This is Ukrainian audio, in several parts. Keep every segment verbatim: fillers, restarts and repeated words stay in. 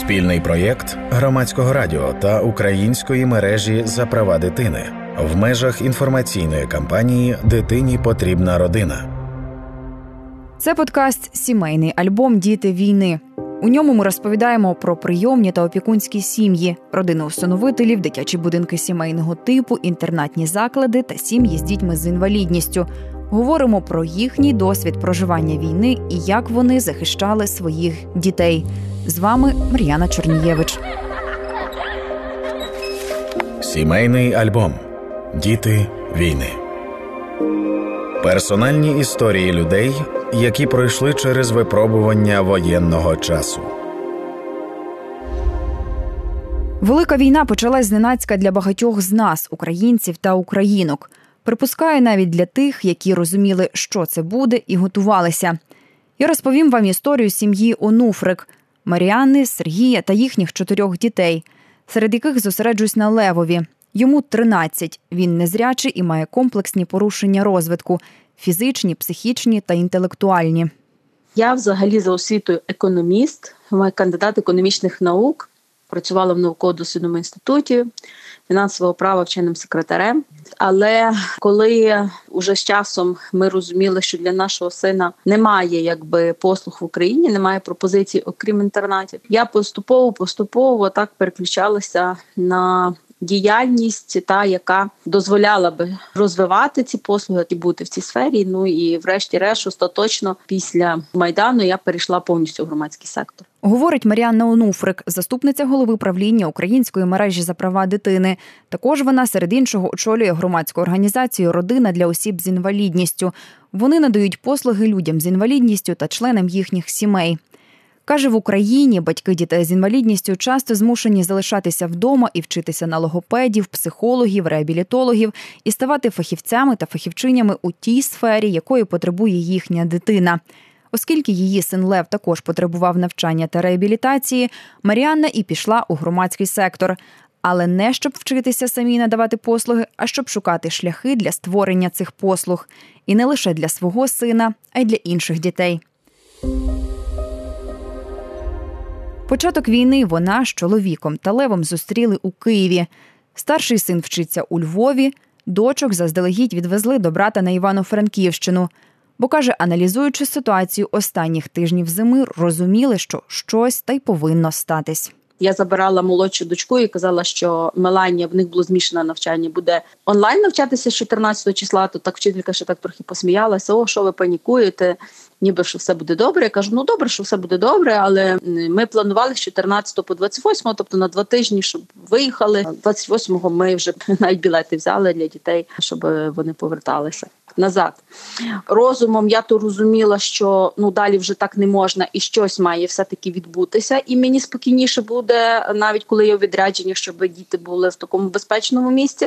Спільний проєкт Громадського радіо та Української мережі «За права дитини» в межах інформаційної кампанії «Дитині потрібна родина». Це подкаст «Сімейний альбом «Діти війни». У ньому ми розповідаємо про прийомні та опікунські сім'ї, родини усиновителів, дитячі будинки сімейного типу, інтернатні заклади та сім'ї з дітьми з інвалідністю. Говоримо про їхній досвід проживання війни і як вони захищали своїх дітей. З вами Мар'яна Чорнієвич. Сімейний альбом «Діти війни». Персональні історії людей, які пройшли через випробування воєнного часу. Велика війна почалась зненацька для багатьох з нас, українців та українок. Припускаю, навіть для тих, які розуміли, що це буде, і готувалися. Я розповім вам історію сім'ї Онуфрик – Маріанни, Сергія та їхніх чотирьох дітей, серед яких зосереджусь на Левові. Йому тринадцять, він незрячий і має комплексні порушення розвитку – фізичні, психічні та інтелектуальні. Я взагалі за освітою економіст, маю кандидат економічних наук, працювала в науково-дослідному інституті, фінансового права вченим секретарем. Але коли уже з часом ми розуміли, що для нашого сина немає якби послуг в Україні, немає пропозицій, окрім інтернатів, я поступово-поступово так переключалася на діяльність, та, яка дозволяла би розвивати ці послуги і бути в цій сфері. Ну і врешті-решт, остаточно, після Майдану я перейшла повністю в громадський сектор. Говорить Маріанна Онуфрик, заступниця голови правління Української мережі «За права дитини». Також вона, серед іншого, очолює громадську організацію «Родина для осіб з інвалідністю». Вони надають послуги людям з інвалідністю та членам їхніх сімей. Каже, в Україні батьки дітей з інвалідністю часто змушені залишатися вдома і вчитися на логопедів, психологів, реабілітологів і ставати фахівцями та фахівчинями у тій сфері, якої потребує їхня дитина. Оскільки її син Лев також потребував навчання та реабілітації, Маріанна і пішла у громадський сектор. Але не щоб вчитися самі надавати послуги, а щоб шукати шляхи для створення цих послуг. І не лише для свого сина, а й для інших дітей. Початок війни вона з чоловіком та Левом зустріли у Києві. Старший син вчиться у Львові, дочок заздалегідь відвезли до брата на Івано-Франківщину. Бо, каже, аналізуючи ситуацію останніх тижнів зими, розуміли, що щось та й повинно статись. Я забирала молодшу дочку і казала, що Меланія, в них було змішане навчання, буде онлайн навчатися з чотирнадцятого числа, то так вчителька ще так трохи посміялася, о, що ви панікуєте, ніби що все буде добре. Я кажу, ну добре, що все буде добре, але ми планували з чотирнадцятого по двадцять восьмого, тобто на два тижні, щоб виїхали. двадцять восьмого ми вже навіть білети взяли для дітей, щоб вони поверталися назад. Розумом я то розуміла, що ну далі вже так не можна і щось має все-таки відбутися. І мені спокійніше буде, навіть коли я у відрядженні, щоб діти були в такому безпечному місці.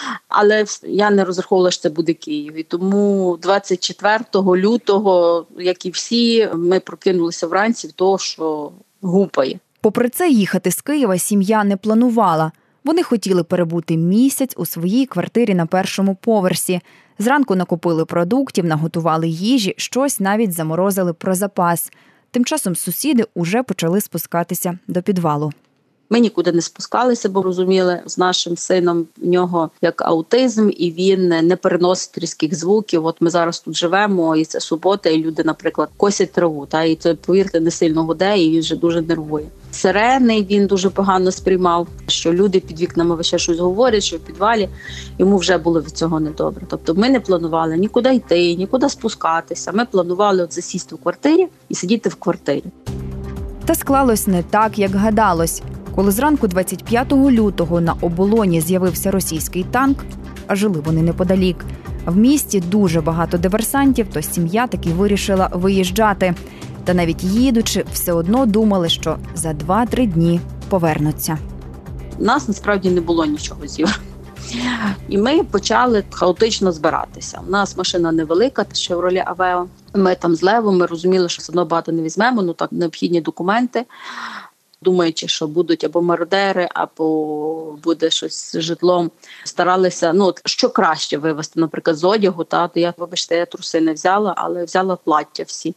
Але я не розраховувала, що це буде Київ. І тому двадцять четвертого лютого, як і всі, ми прокинулися вранці в того, що гупає. Попри це, їхати з Києва сім'я не планувала. Вони хотіли перебути місяць у своїй квартирі на першому поверсі. Зранку накупили продуктів, наготували їжі, щось навіть заморозили про запас. Тим часом сусіди уже почали спускатися до підвалу. Ми нікуди не спускалися, бо розуміли, з нашим сином в нього як аутизм, і він не переносить різких звуків. От ми зараз тут живемо, і це субота, і люди, наприклад, косять траву, та і це, повірте, не сильно гуде, і він вже дуже нервує. Сирени він дуже погано сприймав, що люди під вікнами вище щось говорять, що в підвалі йому вже було від цього недобре. Тобто ми не планували нікуди йти, нікуди спускатися. Ми планували от засісти в квартирі і сидіти в квартирі. Та склалось не так, як гадалось. Коли зранку двадцять п'ятого лютого на оболоні з'явився російський танк, а жили вони неподалік, в місті дуже багато диверсантів, то сім'я таки вирішила виїжджати. Та навіть їдучи, все одно думали, що за два-три дні повернуться. У нас насправді не було нічого з Європи. І ми почали хаотично збиратися. У нас машина невелика, Chevrolet Aveo. Ми там з Левом, ми розуміли, що все одно багато не візьмемо, ну так, необхідні документи. думаючи, що будуть або мародери, або буде щось з житлом. Старалися, ну, от, що краще вивезти, наприклад, з одягу. Та, то я, вибачте, я труси не взяла, але взяла плаття всі.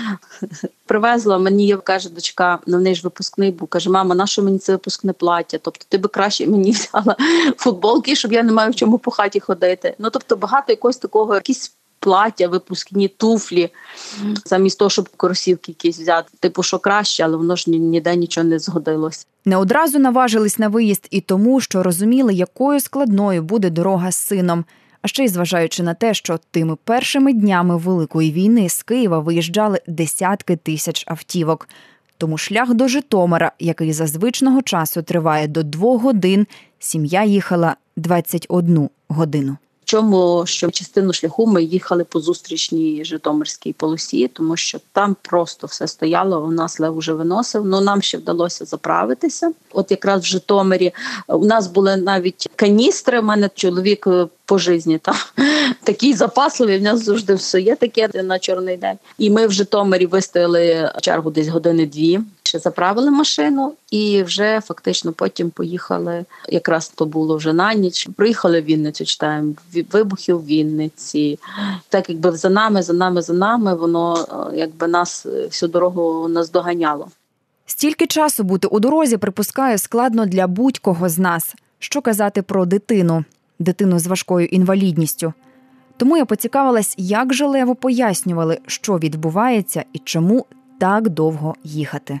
Привезла, мені каже дочка, ну в неї ж випускний був, каже, мама, на що мені це випускне плаття? Тобто ти би краще мені взяла футболки, щоб я не маю в чому по хаті ходити. Ну, тобто багато якогось такого, якісь плаття, випускні туфлі, замість того, щоб кросівки якісь взяти. Типу, що краще, але воно ж ніде нічого не згодилось. Не одразу наважились на виїзд і тому, що розуміли, якою складною буде дорога з сином. А ще й зважаючи на те, що тими першими днями Великої війни з Києва виїжджали десятки тисяч автівок. Тому шлях до Житомира, який за звичного часу триває до двох годин, сім'я їхала двадцять одну годину. Чому, що частину шляху ми їхали по зустрічній житомирській полосі, тому що там просто все стояло, у нас Лев уже виносив, але нам ще вдалося заправитися. От якраз в Житомирі у нас були навіть каністри, в мене чоловік по житті, та такий запасливий, в нас завжди все є таке на чорний день. І ми в Житомирі вистояли чергу десь години-дві, ще заправили машину і вже фактично потім поїхали, якраз то було вже на ніч, приїхали в Вінницю, читаємо, вибухи в Вінниці. Так якби за нами, за нами, за нами, воно якби нас всю дорогу наздоганяло. Стільки часу бути у дорозі, припускаю, складно для будь-кого з нас. Що казати про дитину? Дитину з важкою інвалідністю. Тому я поцікавилась, як же Леву пояснювали, що відбувається і чому так довго їхати.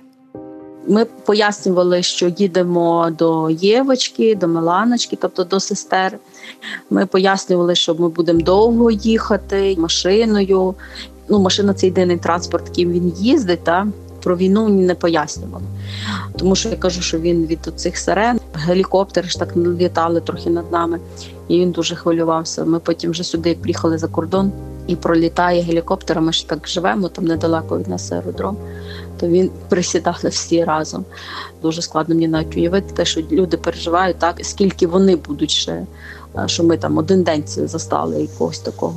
Ми пояснювали, що їдемо до Євочки, до Миланочки, тобто до сестер. Ми пояснювали, що ми будемо довго їхати машиною. Ну, машина – це єдиний транспорт, яким він їздить, та? Про війну не пояснювали. Тому що я кажу, що він від цих сирен, гелікоптери ж так літали трохи над нами, і він дуже хвилювався. Ми потім вже сюди приїхали за кордон, і пролітає гелікоптер, ми ж так живемо, там недалеко від нас аеродром, то він присідали всі разом. Дуже складно мені навіть уявити те, що люди переживають так, скільки вони будуть ще, що ми там один день застали якогось такого.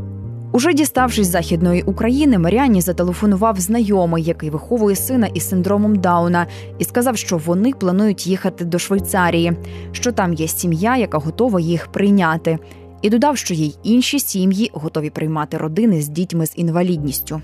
Уже діставшись з Західної України, Мар'яні зателефонував знайомий, який виховує сина із синдромом Дауна, і сказав, що вони планують їхати до Швейцарії, що там є сім'я, яка готова їх прийняти. І додав, що є й інші сім'ї, готові приймати родини з дітьми з інвалідністю.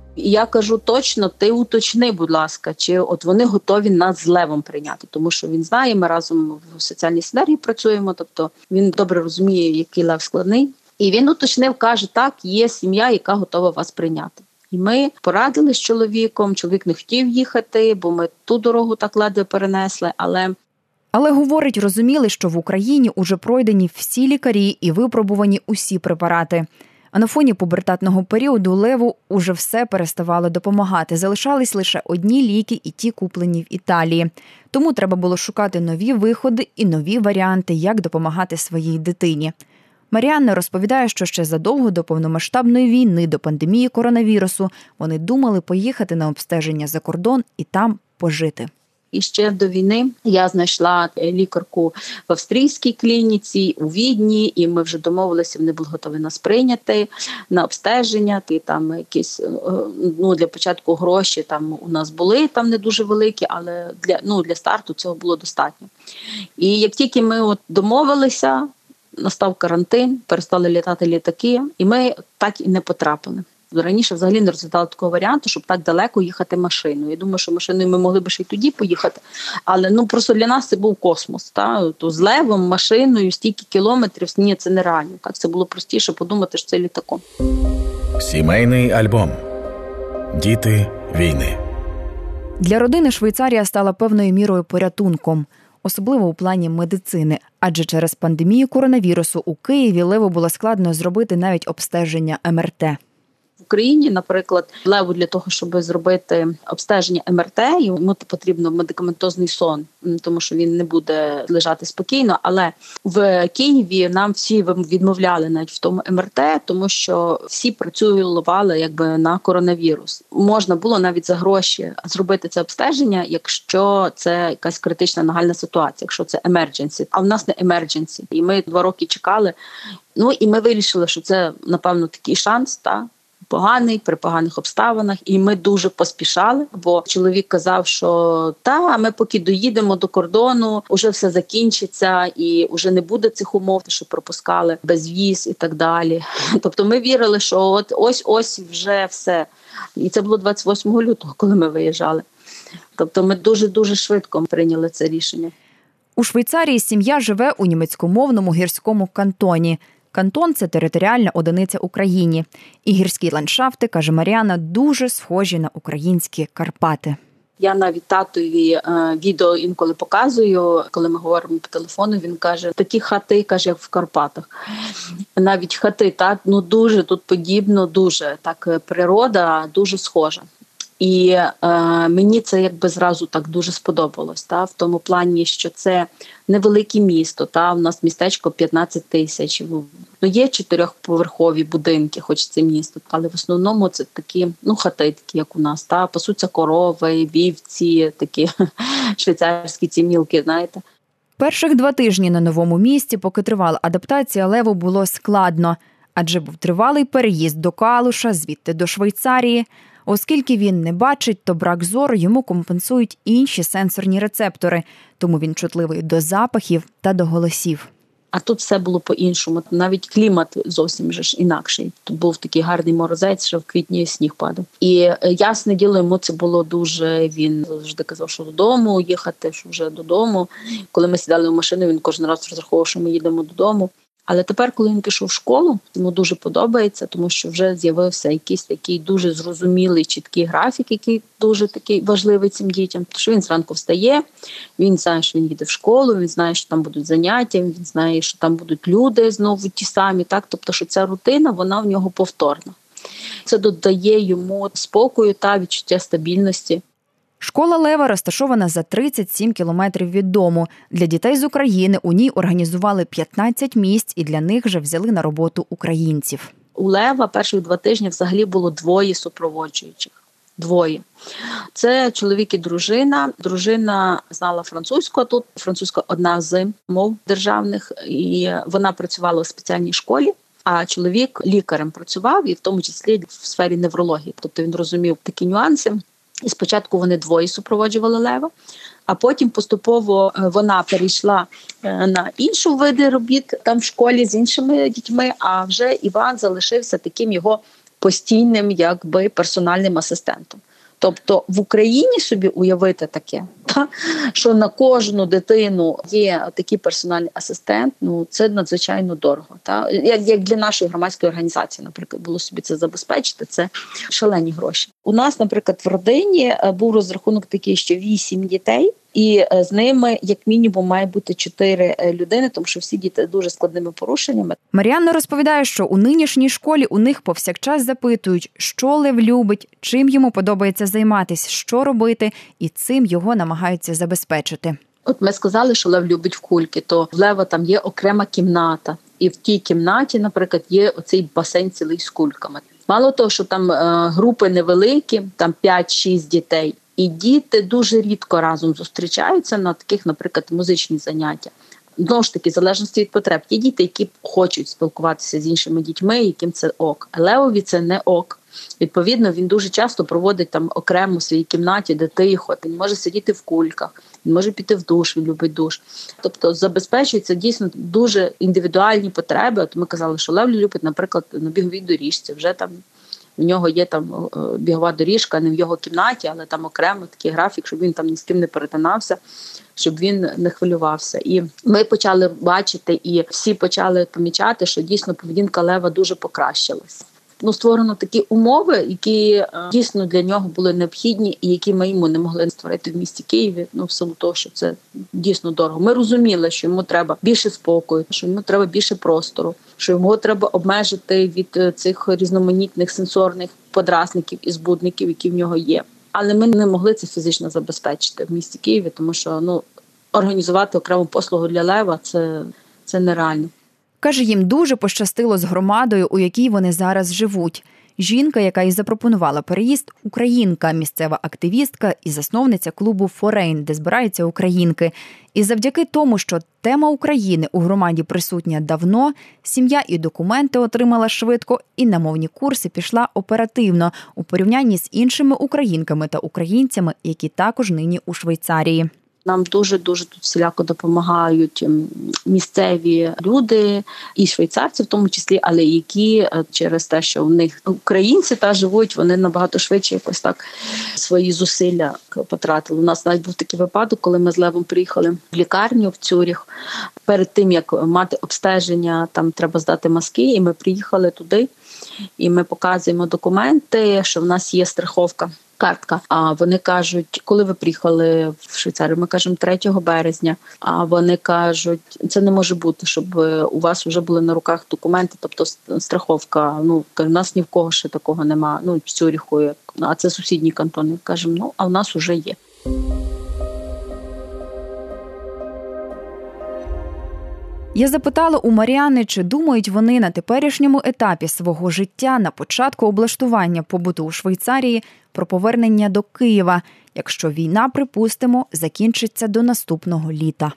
Я кажу точно, ти уточни, будь ласка, чи от вони готові нас з Левом прийняти, тому що він знає, ми разом в соціальній сфері працюємо, тобто він добре розуміє, який Лев складний. І він уточнив, каже, так, є сім'я, яка готова вас прийняти. І ми порадили з чоловіком, чоловік не хотів їхати, бо ми ту дорогу так ледве перенесли, але... Але, говорить, розуміли, що в Україні уже пройдені всі лікарі і випробувані усі препарати. А на фоні пубертатного періоду Леву уже все переставало допомагати. Залишались лише одні ліки і ті, куплені в Італії. Тому треба було шукати нові виходи і нові варіанти, як допомагати своїй дитині. Мар'яна розповідає, що ще задовго до повномасштабної війни, до пандемії коронавірусу, вони думали поїхати на обстеження за кордон і там пожити. І ще до війни я знайшла лікарку в австрійській клініці у Відні, і ми вже домовилися, вони були готові нас прийняти на обстеження. І там якісь, ну, для початку гроші там у нас були, там не дуже великі, але для, ну, для старту цього було достатньо. І як тільки ми от домовилися, настав карантин, перестали літати літаки, і ми так і не потрапили. Раніше взагалі не розглядали такого варіанту, щоб так далеко їхати машиною. Я думаю, що машиною ми могли б ще й тоді поїхати, але ну просто для нас це був космос. Та? То з Левом, машиною, стільки кілометрів, ні, це нереально. Так? Це було простіше подумати, що це літаком. Сімейний альбом. Діти війни. Для родини Швейцарія стала певною мірою порятунком. Особливо у плані медицини, адже через пандемію коронавірусу у Києві Леву було складно зробити навіть обстеження ем ер те. В Україні, наприклад, Леву для того, щоб зробити обстеження ем ер те, йому потрібно медикаментозний сон, тому що він не буде лежати спокійно. Але в Києві нам всі відмовляли навіть в тому ем ер те, тому що всі працювали якби на коронавірус. Можна було навіть за гроші зробити це обстеження, якщо це якась критична нагальна ситуація, якщо це emergency. А в нас не emergency. І ми два роки чекали. Ну і ми вирішили, що це, напевно, такий шанс, та поганий, при поганих обставинах, і ми дуже поспішали, бо чоловік казав, що та, ми поки доїдемо до кордону, уже все закінчиться і вже не буде цих умов, що пропускали безвіз і так далі. Тобто ми вірили, що от ось-ось вже все. І це було двадцять восьмого лютого, коли ми виїжджали. Тобто ми дуже-дуже швидко прийняли це рішення. У Швейцарії сім'я живе у німецькомовному гірському кантоні. Кантон – це територіальна одиниця Україні. І гірські ландшафти, каже Мар'яна, дуже схожі на українські Карпати. Я навіть татові е, відео інколи показую, коли ми говоримо по телефону, він каже, такі хати, каже, як в Карпатах. Навіть хати, так, ну дуже тут подібно, дуже, так, природа дуже схожа. І е, мені це якби зразу так дуже сподобалось, та, в тому плані, що це невелике місто, та, у нас містечко п'ятнадцять тисяч, ну, є чотирьохповерхові будинки, хоч це місто, але в основному це такі, ну, хати, такі, як у нас, та, пасуться корови, вівці, такі швейцарські ці мілки, знаєте. Перших два тижні на новому місці, поки тривала адаптація, Леву було складно, адже був тривалий переїзд до Калуша, звідти до Швейцарії. Оскільки він не бачить, то брак зору йому компенсують інші сенсорні рецептори, тому він чутливий до запахів та до голосів. А тут все було по-іншому. Навіть клімат зовсім же ж інакший. Тут був такий гарний морозець, що в квітні сніг падав. І ясне діло, йому це було дуже, він завжди казав, що додому їхати, що вже додому. Коли ми сідали в машину, він кожен раз розраховував, що ми їдемо додому. Але тепер, коли він пішов в школу, йому дуже подобається, тому що вже з'явився якийсь такий дуже зрозумілий, чіткий графік, який дуже такий важливий цим дітям. Тому що він зранку встає, він знає, що він їде в школу, він знає, що там будуть заняття, він знає, що там будуть люди знову ті самі. Так? Тобто, що ця рутина, вона в нього повторна. Це додає йому спокою та відчуття стабільності. Школа Лева розташована за тридцять сім кілометрів від дому. Для дітей з України у ній організували п'ятнадцять місць і для них вже взяли на роботу українців. У Лева перших два тижні взагалі було двоє супроводжуючих. Двоє. Це чоловік і дружина. Дружина знала французьку, а тут французька одна з мов державних, і вона працювала у спеціальній школі. А чоловік лікарем працював, і в тому числі в сфері неврології. Тобто він розумів такі нюанси. І спочатку вони двоє супроводжували Лева, а потім поступово вона перейшла на інші види робіт там в школі з іншими дітьми, а вже Іван залишився таким його постійним якби персональним асистентом. Тобто в Україні собі уявити таке, та, що на кожну дитину є такий персональний асистент, ну це надзвичайно дорого. Та. Як, як для нашої громадської організації, наприклад, було собі це забезпечити, це шалені гроші. У нас, наприклад, в родині був розрахунок такий, що вісім дітей, і з ними, як мінімум, має бути чотири людини, тому що всі діти з дуже складними порушеннями. Мар'яна розповідає, що у нинішній школі у них повсякчас запитують, що Лев любить, чим йому подобається займатися, що робити, і цим його намагаються забезпечити. От ми сказали, що Лев любить в кульки, то в Лева там є окрема кімната. І в тій кімнаті, наприклад, є оцей басейн цілий з кульками. Мало того, що там е, групи невеликі, там п'ять-шість дітей, і діти дуже рідко разом зустрічаються на таких, наприклад, музичні заняття. Знову ж таки, в залежності від потреб. Є діти, які хочуть спілкуватися з іншими дітьми, яким це ок. А Левові це не ок. Відповідно, він дуже часто проводить там окремо в своїй кімнаті, де тихо. Він може сидіти в кульках, він може піти в душ, він любить душ. Тобто забезпечуються дійсно дуже індивідуальні потреби. От ми казали, що Лев любить, наприклад, на біговій доріжці. Вже там в нього є там бігова доріжка, не в його кімнаті, але там окремо такий графік, щоб він там ні з ким не перетинався, щоб він не хвилювався. І ми почали бачити, і всі почали помічати, що дійсно поведінка Лева дуже покращилась. Ну, створено такі умови, які е, дійсно для нього були необхідні і які ми йому не могли створити в місті Києві, ну, в силу того, що це дійсно дорого. Ми розуміли, що йому треба більше спокою, що йому треба більше простору, що йому треба обмежити від цих різноманітних сенсорних подразників і збудників, які в нього є. Але ми не могли це фізично забезпечити в місті Києві, тому що, ну, організувати окрему послугу для Лева – це, це нереально. Каже, їм дуже пощастило з громадою, у якій вони зараз живуть. Жінка, яка і запропонувала переїзд – українка, місцева активістка і засновниця клубу «Форейн», де збираються українки. І завдяки тому, що тема України у громаді присутня давно, сім'я і документи отримала швидко, і на мовні курси пішла оперативно у порівнянні з іншими українками та українцями, які також нині у Швейцарії. Нам дуже-дуже тут всіляко допомагають місцеві люди, і швейцарці в тому числі, але які через те, що в них українці та живуть, вони набагато швидше якось так свої зусилля потратили. У нас навіть був такий випадок, коли ми з Левом приїхали в лікарню в Цюріх. Перед тим, як мати обстеження, там треба здати мазки, і ми приїхали туди, і ми показуємо документи, що в нас є страховка. Картка. А вони кажуть, коли ви приїхали в Швейцарію? Ми кажемо третього березня. А вони кажуть, це не може бути, щоб у вас вже були на руках документи, тобто страховка. Ну, у нас ні в кого ще такого нема. Ну, в Цюріху, а це сусідній кантон. Кажемо, ну, а в нас вже є. Я запитала у Мар'яни, чи думають вони на теперішньому етапі свого життя, на початку облаштування побуту у Швейцарії, про повернення до Києва, якщо війна, припустимо, закінчиться до наступного літа.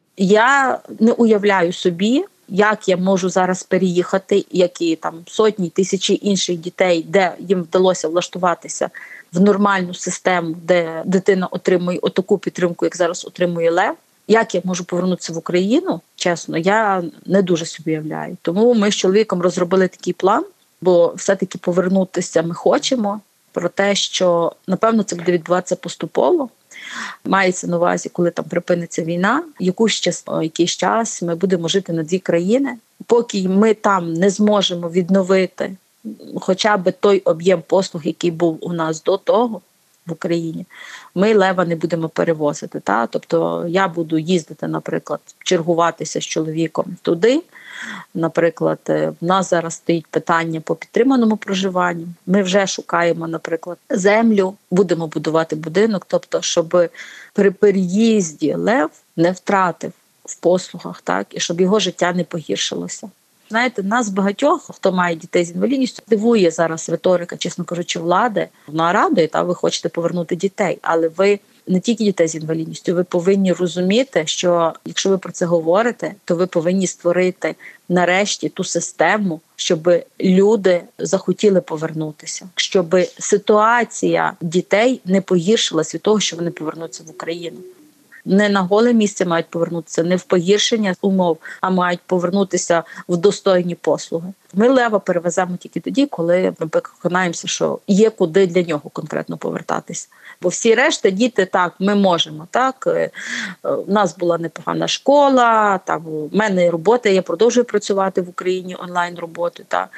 Я не уявляю собі, як я можу зараз переїхати, як і там сотні, тисячі інших дітей, де їм вдалося влаштуватися в нормальну систему, де дитина отримує отаку підтримку, як зараз отримує Лев. Як я можу повернутися в Україну, чесно, я не дуже собі уявляю. Тому ми з чоловіком розробили такий план, бо все-таки повернутися ми хочемо, про те, що, напевно, це буде відбуватися поступово. Мається на увазі, коли там припиниться війна, якийсь час, якийсь час ми будемо жити на дві країни. Поки ми там не зможемо відновити хоча б той об'єм послуг, який був у нас до того, в Україні, ми Лева не будемо перевозити. Та? Тобто я буду їздити, наприклад, чергуватися з чоловіком туди. Наприклад, в нас зараз стоїть питання по підтриманому проживанню. Ми вже шукаємо, наприклад, землю, будемо будувати будинок, тобто, щоб при переїзді Лев не втратив в послугах, так? І щоб його життя не погіршилося. Знаєте, нас багатьох, хто має дітей з інвалідністю, дивує зараз риторика, чесно кажучи, влади. Вона радує, та ви хочете повернути дітей, але ви не тільки дітей з інвалідністю, ви повинні розуміти, що якщо ви про це говорите, то ви повинні створити нарешті ту систему, щоб люди захотіли повернутися, щоб ситуація дітей не погіршилась від того, що вони повернуться в Україну. Не на голе місце мають повернутися, не в погіршення умов, а мають повернутися в достойні послуги. Ми Лева перевеземо тільки тоді, коли ми переконаємося, що є куди для нього конкретно повертатися. Бо всі решта діти, так, ми можемо. Так? У нас була непогана школа, там, у мене робота, я продовжую працювати в Україні онлайн-роботу. Так?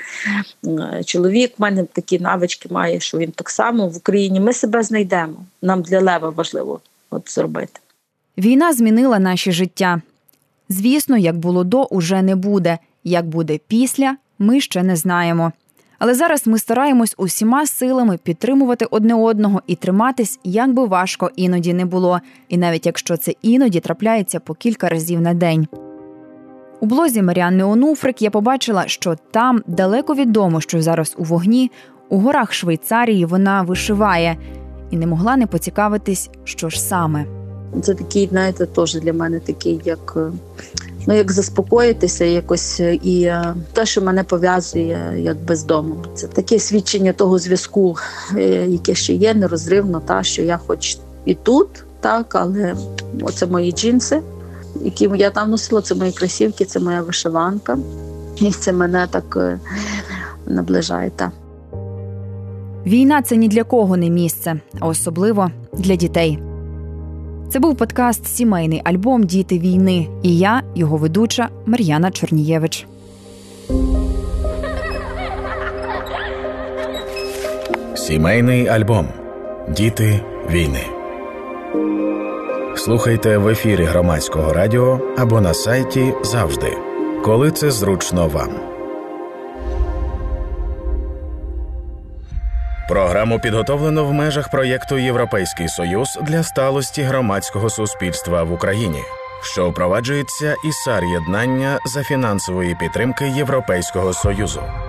Чоловік в мене такі навички має, що він так само в Україні. Ми себе знайдемо. Нам для Лева важливо от зробити. Війна змінила наші життя. Звісно, як було до, уже не буде. Як буде після, ми ще не знаємо. Але зараз ми стараємось усіма силами підтримувати одне одного і триматись, як би важко іноді не було. І навіть якщо це іноді трапляється по кілька разів на день. У блозі Мар'яни Онуфрик я побачила, що там, далеко від дому, що зараз у вогні, у горах Швейцарії вона вишиває. І не могла не поцікавитись, що ж саме. Це такий, знаєте, теж для мене такий, як, ну, як заспокоїтися якось, і те, що мене пов'язує якби з домом. Це таке свідчення того зв'язку, яке ще є, нерозривно, та, що я хоч і тут, так, але оце мої джинси, які я там носила, це мої кросівки, це моя вишиванка, і це мене так наближає, так. Війна – це ні для кого не місце, а особливо для дітей. Це був подкаст «Сімейний альбом «Діти війни» і я, його ведуча Мар'яна Чорнієвич. Сімейний альбом «Діти війни». Слухайте в ефірі Громадського радіо або на сайті завжди, коли це зручно вам. Програму підготовлено в межах проєкту «Європейський Союз» для сталості громадського суспільства в Україні, що впроваджується із САР-єднання за фінансової підтримки Європейського Союзу.